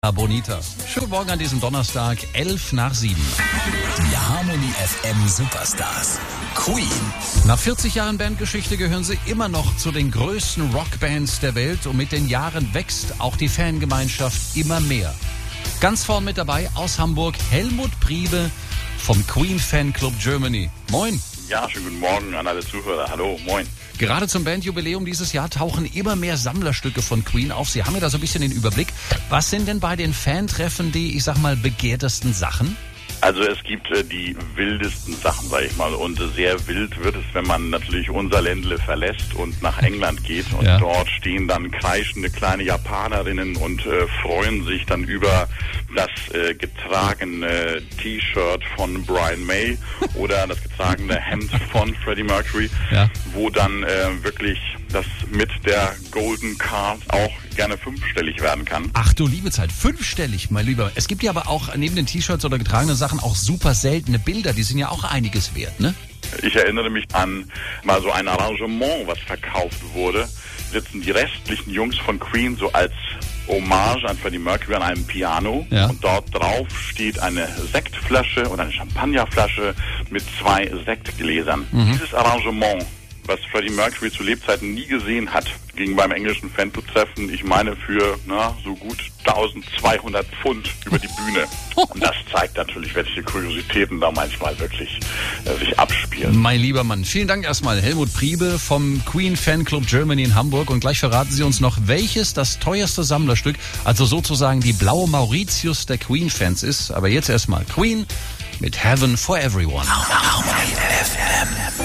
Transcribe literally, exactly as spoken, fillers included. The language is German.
Bonita. Schönen Morgen an diesem Donnerstag, elf nach sieben. Die Harmony F M Superstars. Queen. Nach vierzig Jahren Bandgeschichte gehören sie immer noch zu den größten Rockbands der Welt und mit den Jahren wächst auch die Fangemeinschaft immer mehr. Ganz vorn mit dabei aus Hamburg Helmut Priebe vom Queen Fanclub Germany. Moin. Ja, schönen guten Morgen an alle Zuhörer. Hallo, moin. Gerade zum Bandjubiläum dieses Jahr tauchen immer mehr Sammlerstücke von Queen auf. Sie haben ja da so ein bisschen den Überblick. Was sind denn bei den Fantreffen die, ich sag mal, begehrtesten Sachen? Also es gibt äh, die wildesten Sachen, sag ich mal. Und äh, sehr wild wird es, wenn man natürlich unser Ländle verlässt und nach England geht. Und ja. Dort stehen dann kreischende kleine Japanerinnen und äh, freuen sich dann über das äh, getragene T-Shirt von Brian May oder das getragene Hemd von Freddie Mercury, ja. Wo dann äh, wirklich das mit der Golden Card auch gerne fünfstellig werden kann. Ach du liebe Zeit, fünfstellig, mein Lieber. Es gibt ja aber auch neben den T-Shirts oder getragenen Sachen auch super seltene Bilder, die sind ja auch einiges wert, ne? Ich erinnere mich an mal so ein Arrangement, was verkauft wurde. Sitzen die restlichen Jungs von Queen so als Hommage an Freddie Mercury an einem Piano, ja. Und dort drauf steht eine Sektflasche oder eine Champagnerflasche mit zwei Sektgläsern. Mhm. Dieses Arrangement, was Freddie Mercury zu Lebzeiten nie gesehen hat, ging beim englischen Fanclub-Treffen, ich meine, für na, so gut eintausendzweihundert Pfund über die Bühne. Und das zeigt natürlich, welche Kuriositäten da manchmal wirklich äh, sich abspielen. Mein lieber Mann, vielen Dank erstmal Helmut Priebe vom Queen Fanclub Germany in Hamburg. Und gleich verraten Sie uns noch, welches das teuerste Sammlerstück, also sozusagen die blaue Mauritius der Queen-Fans ist. Aber jetzt erstmal Queen mit Heaven for Everyone. Harmony F M.